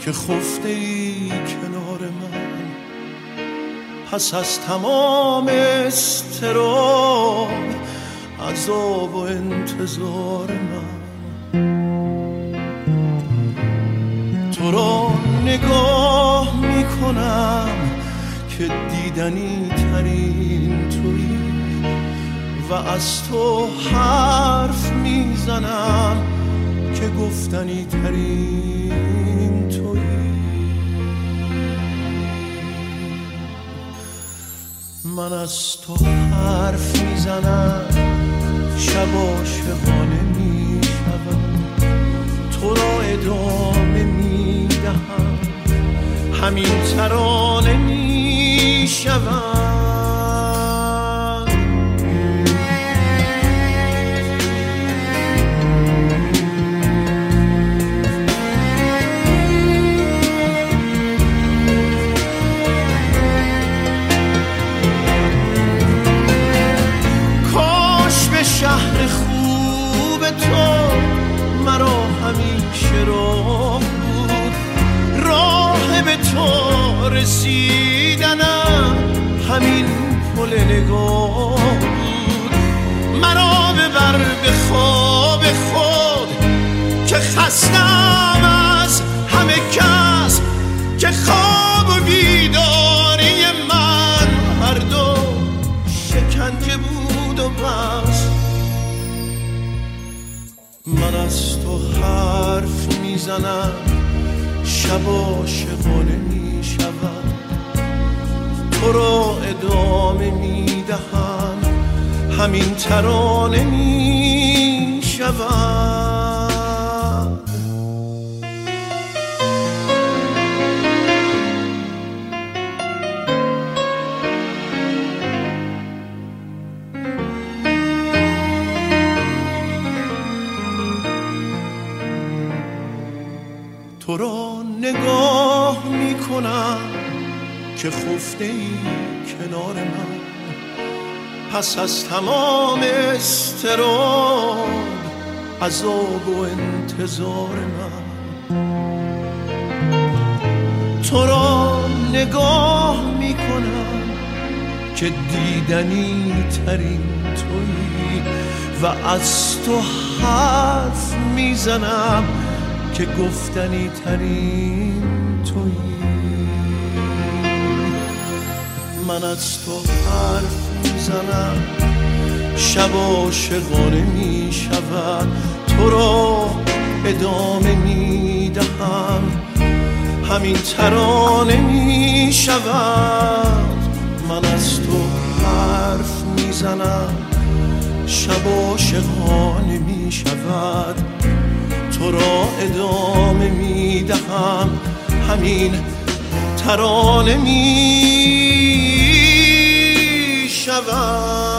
که خفته ای کنار من، پس از تمام اضطراب، عذاب و انتظار من. تو را نگاه میکنم که دیدنی ترین تویی و از تو حرف میزنم که گفتنی ترین تویی. من از تو حرف میزنم، شب عاشقانه میشوم، تو را ادامه میدهم، همین ترانه میشوم. شهر خوب تو مرا همیشه راه بود، راه به تو رسیدنم همین پل نگاه بود. مرا ببر به خواب خود که خستم از همه کس، که خواب و بیداری من هر دو شکنجه بود و بس. من از تو حرف میزنم، شب عاشقانه میشوم، تو را ادامه میدهم، همین ترانه میشوم. تو را نگاه میکنم که خفته ای کنار من، پس از تمام اضطراب، عذاب و انتظار من. تو را نگاه میکنم که دیدنی ترین تویی و از تو حرف میزنم که گفتنی ترین تویی. من از تو حرف میزنم، شب عاشقانه میشود، تو را ادامه میدهم، همین ترانه میشود. من از تو حرف میزنم، شب عاشقانه میشود، تو را ادامه میدهم، همین ترانه میشود.